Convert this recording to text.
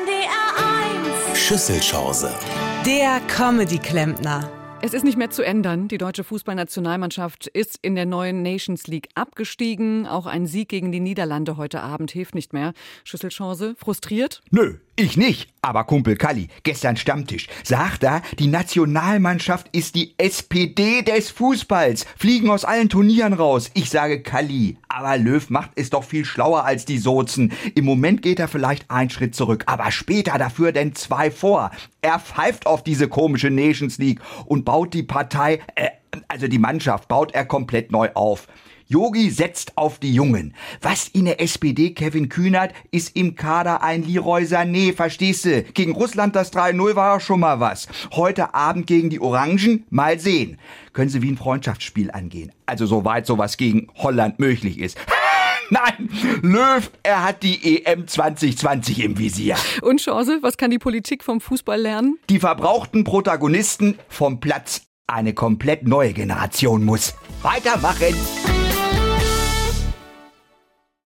NDR 1. Schüsselchance. Der Comedy-Klempner. Es ist nicht mehr zu ändern. Die deutsche Fußballnationalmannschaft ist in der neuen Nations League abgestiegen. Auch ein Sieg gegen die Niederlande heute Abend hilft nicht mehr. Schüsselchance, frustriert? Nö, ich nicht. Aber Kumpel Kalli, gestern Stammtisch, sagt er, die Nationalmannschaft ist die SPD des Fußballs. Fliegen aus allen Turnieren raus. Ich sage Kalli, aber Löw macht es doch viel schlauer als die Sozen. Im Moment geht er vielleicht einen Schritt zurück, aber später dafür denn 2 vor. Er pfeift auf diese komische Nations League und baut die Partei, also die Mannschaft, baut er komplett neu auf. Yogi setzt auf die Jungen. Was in der SPD Kevin Kühnert ist im Kader ein Leroy Sané, verstehst du? Gegen Russland das 3-0 war auch schon mal was. Heute Abend gegen die Orangen, mal sehen. Können sie wie ein Freundschaftsspiel angehen. Also soweit sowas gegen Holland möglich ist. Nein, Löw, er hat die EM 2020 im Visier. Und Chance, was kann die Politik vom Fußball lernen? Die verbrauchten Protagonisten vom Platz. Eine komplett neue Generation muss weitermachen.